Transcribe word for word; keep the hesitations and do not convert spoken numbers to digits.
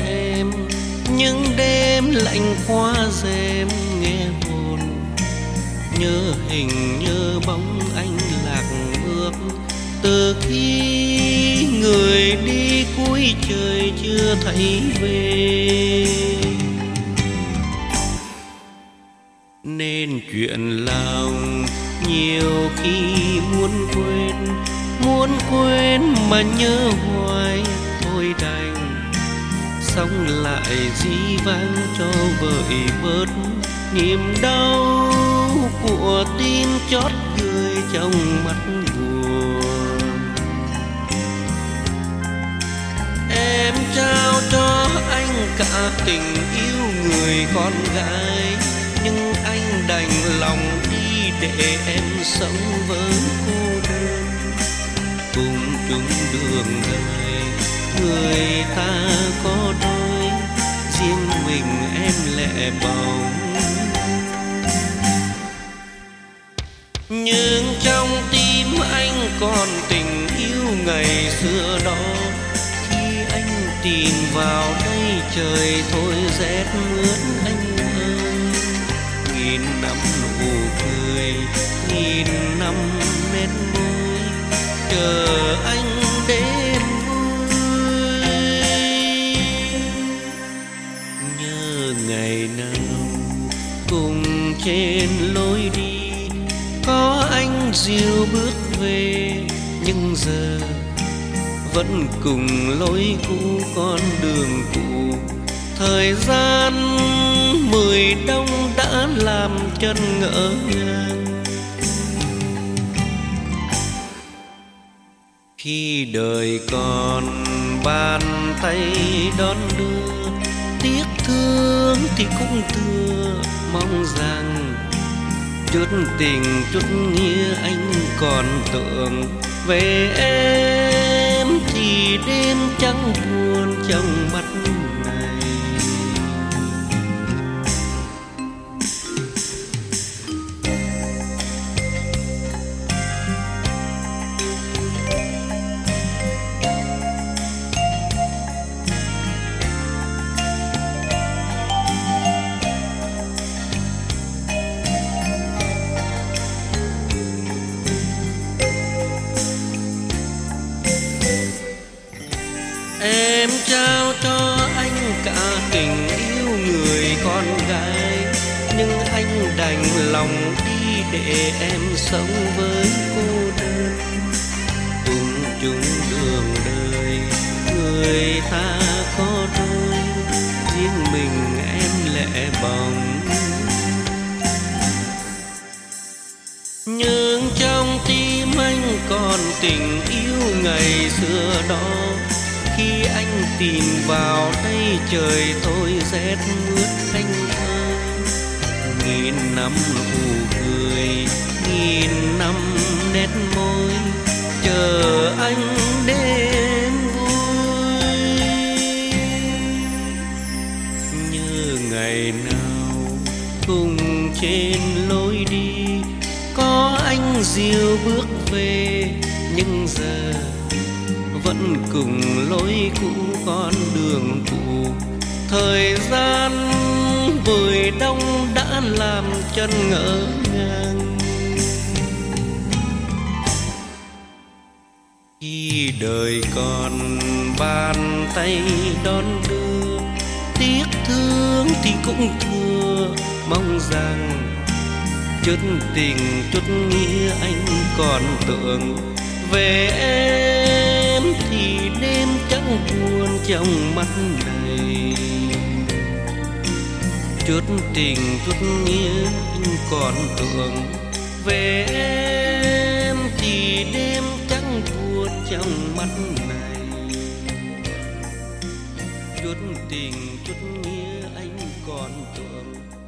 em, những đêm lạnh qua rèm nghe hồn, nhớ hình nhớ bóng anh lạc bước. Từ khi người đi cuối trời chưa thấy về, nên chuyện lòng nhiều khi muốn quên, muốn quên mà nhớ hoài thôi đành sống lại dĩ vãng cho vơi bớt niềm đau của tim chót gửi trong mắt buồn. Em trao cho anh cả tình yêu người con gái, nhưng anh đành lòng đi để em sống với cô đơn. Cùng chung đường đời người ta có đôi, riêng mình em lẻ bóng. Nhưng trong tim anh còn tình yêu ngày xưa đó. Khi anh tìm vào đây trời thôi rét mướt anh ơi. Nghìn năm nụ cười, nghìn năm nét môi, chờ anh đến vui. Nhớ ngày nào cùng trên lối đi, có anh dìu bước về, nhưng giờ vẫn cùng lối cũ con đường cũ. Thời gian mười đông đã làm chân ngỡ ngàng. Khi đời còn bàn tay đón đưa, tiếc thương thì cũng thừa, mong rằng chút tình chút nghĩa anh còn tưởng. Về em thì đêm trắng buồn trong mắt này. Em trao cho anh cả tình yêu người con gái, nhưng anh đành lòng đi để em sống với cô đơn. Cùng chung đường đời người ta có đôi, riêng mình em lẻ bóng. Nhưng trong tim anh còn tình yêu ngày xưa đó. Khi anh tìm vào đây trời thôi rét mướt anh ơi. Nghìn năm nụ cười, nghìn năm nét môi, chờ anh đến vui. Như ngày nào cùng trên lối đi, có anh dìu bước về, nhưng giờ vẫn cùng lối cũ con đường cũ. Thời gian vùi đông đã làm chân ngỡ ngàng. Khi đời còn bàn tay đón đưa, tiếc thương thì cũng thừa, mong rằng chút tình chút nghĩa anh còn tưởng. Về em thì đêm trắng buồn trong mắt này. Chút tình chút nghĩa anh còn tưởng. Về em thì đêm trắng buồn trong mắt này. Chút tình chút nghĩa anh còn tưởng.